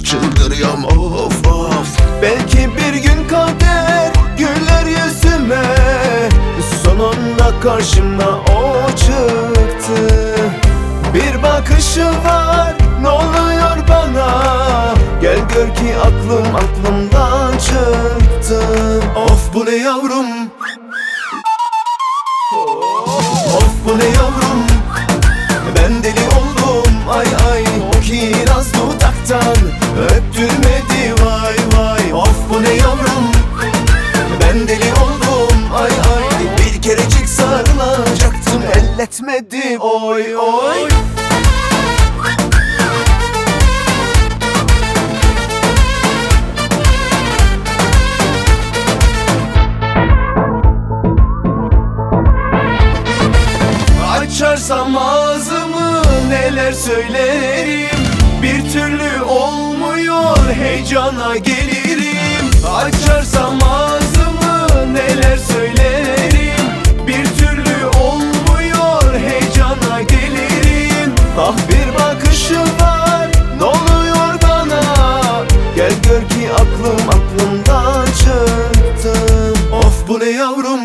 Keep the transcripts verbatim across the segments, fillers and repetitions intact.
çıldırıyorum of of. Belki bir gün kader güler yüzüme, sonunda karşımda o çıktı. Bir bakışı var, ne oluyor bana? Gel gör ki aklım aklımdan çıktı. Of bu ne yavrum, of bu ne yavrum, ben deli oldum ay ay. Kiraz dudaktan öptürmedi vay vay. Of bu ne yavrum, ben deli oldum ay ay. Bir kerecik sarılacaktım, elletmedi oy oy. Açarsam ağzımı neler söylerim, bir türlü olmuyor, heyecana gelirim. Açarsam ağzımı neler söylerim, bir türlü olmuyor, heyecana gelirim. Ah bir bakışı var, ne oluyor bana? Gel gör ki aklım aklımdan çıktı. of bu ne yavrum,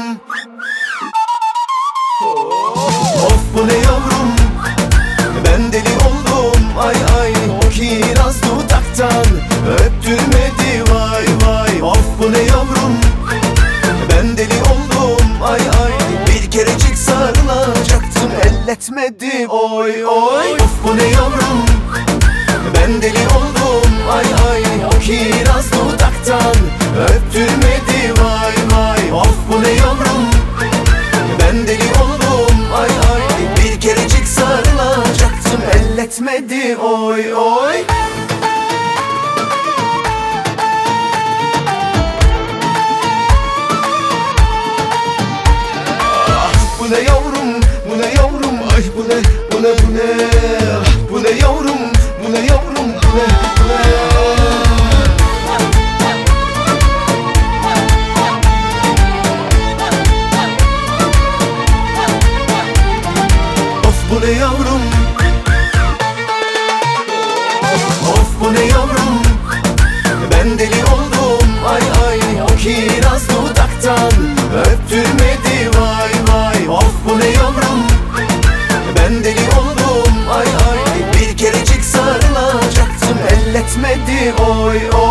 of bu ne yavrum, ben deli oldum ay ay. Kiraz dudaktan öptürmedi vay vay. Of bu ne yavrum, ben deli oldum ay ay. Bir kerecik sarılacaktım, elletmedi oy oy. Of bu ne yavrum, ben deli oldum ay ay. Kiraz dudaktan öptürmedi vay vay. Of bu ne yavrum, ben deli oldum ay ay. Bir kerecik sarılacaktım, elletmedi oy oy. Ah bu ne yavrum, bu ne yavrum, ay bu ne, bu ne, bu ne. Ah bu ne yavrum, bu ne yavrum, bu ne, bu ne. Of bu ne yavrum, of bu ne yavrum, ben deli oldum ay ay. Kiraz dudaktan öptürmedi vay vay. Of bu ne yavrum, ben deli oldum ay ay. Bir kerecik sarılacaktım, elletmedi oy oy.